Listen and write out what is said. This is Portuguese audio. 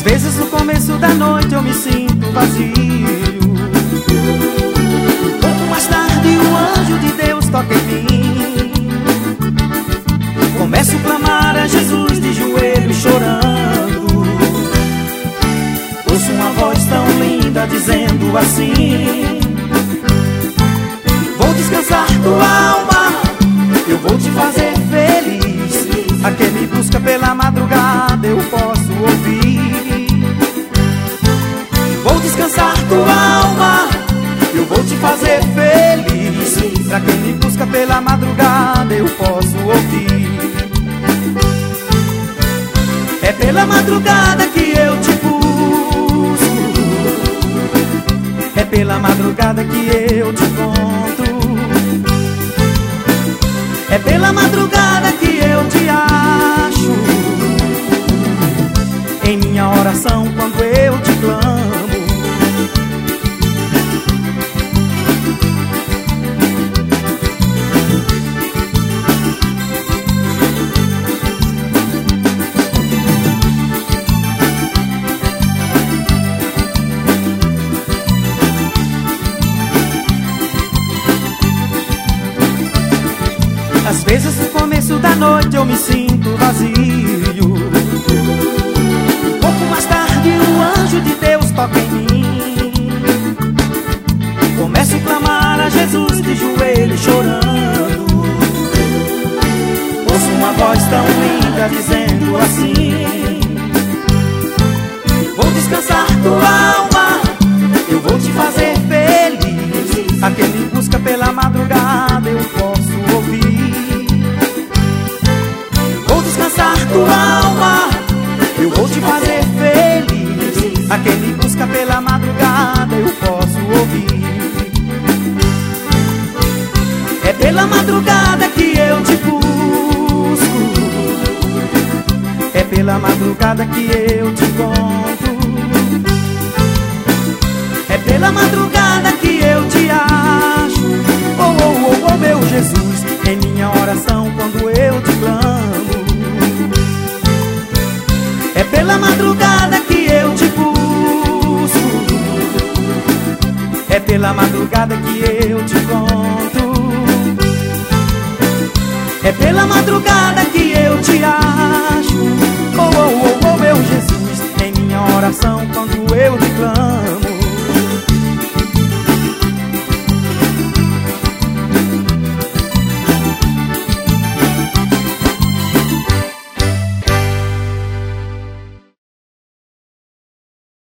vezes no começo da noite eu me sinto vazio. Pouco mais tarde o anjo de Deus toca em mim. Começo a clamar a Jesus de joelhos chorando. Ouço uma voz tão linda dizendo assim: vou descansar tua alma, eu vou te fazer feliz. A quem me busca pela madrugada eu posso ouvir. Vou descansar tua alma, eu vou te fazer feliz. Pra quem me busca pela madrugada eu posso ouvir. É pela madrugada que eu te busco, é pela madrugada que eu te encontro, é pela madrugada que eu te acho. Em minha oração quando eu te clamo. Às vezes no começo da noite eu me sinto vazio. Pouco mais tarde o anjo de Deus toca em mim. Começo a clamar a Jesus de joelhos chorando. Ouço uma voz tão linda dizendo assim: vou descansar tua alma, eu vou te fazer feliz. A quem me busca pela madrugada eu posso ouvir. Tua alma, eu vou te fazer feliz. A quem me busca pela madrugada eu posso ouvir. É pela madrugada que eu te busco, é pela madrugada que eu te encontro, é pela madrugada que eu te acho. Oh, oh, oh, oh, meu Jesus, em minha oração quando eu te clamo. É pela madrugada que eu te busco, é pela madrugada que eu te encontro, é pela madrugada que eu te amo.